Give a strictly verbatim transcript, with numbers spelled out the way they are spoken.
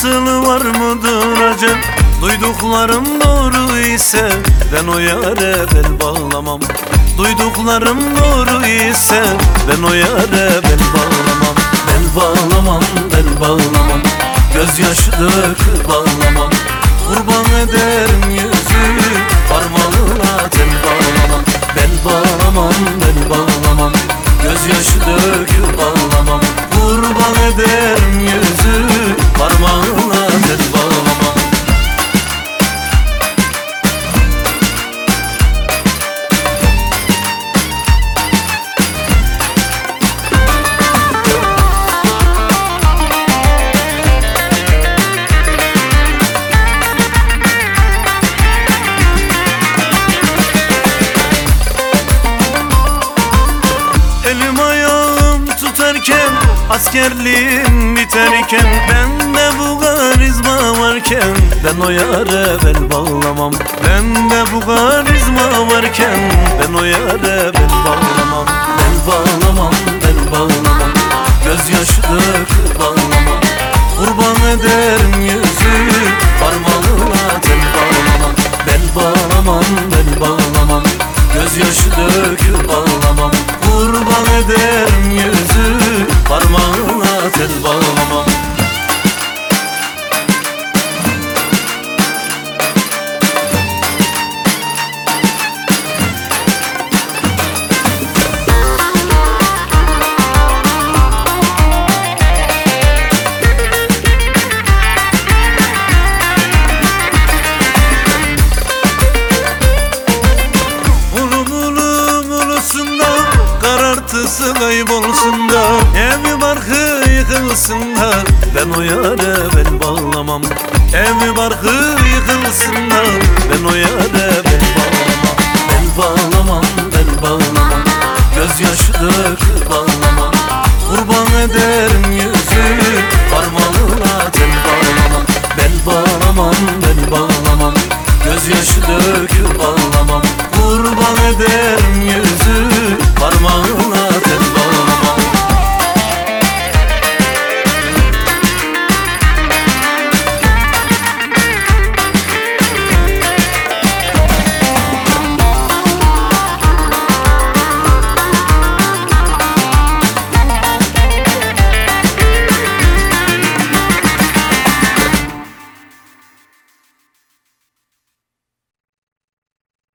asılı var mıdır acep? Duyduklarım doğru ise ben o yâre bel bağlamam. Duyduklarım doğru ise ben o yâre bel bağlamam. Bel bağlamam, bel bağlamam, gözyaşı döküp bağlamam. Kurban ederim yüzü parmağına tel bağlamam. Bel bağlamam, bel bağlamam, gözyaşı döküp bağlamam. Kurban ederim yüzü parmağına tel bağlamam. Elim ayağım tutarken, askerliğim biterken, bende bu karizma varken ben o yâre bel bağlamam. Bende bu karizma varken ben o yâre bel bağlamam. Bel bağlamam, bel bağlamam, gözyaşı döküp bağlamam. Kurban ederim yüzü parmağına tel bağlamam. Bel bağlamam, bel bağlamam, gözyaşı döküp bağlamam. Kurban ederim yüzü parmağına tel bağlamam. Karartısı kaybolsun da, evi barkı yıkılsın da ben o yâre bel bağlamam. Evi barkı yıkılsın da ben o yâre bel bağlamam. Bel bağlamam, bel bağlamam, gözyaşı döküp bağlamam.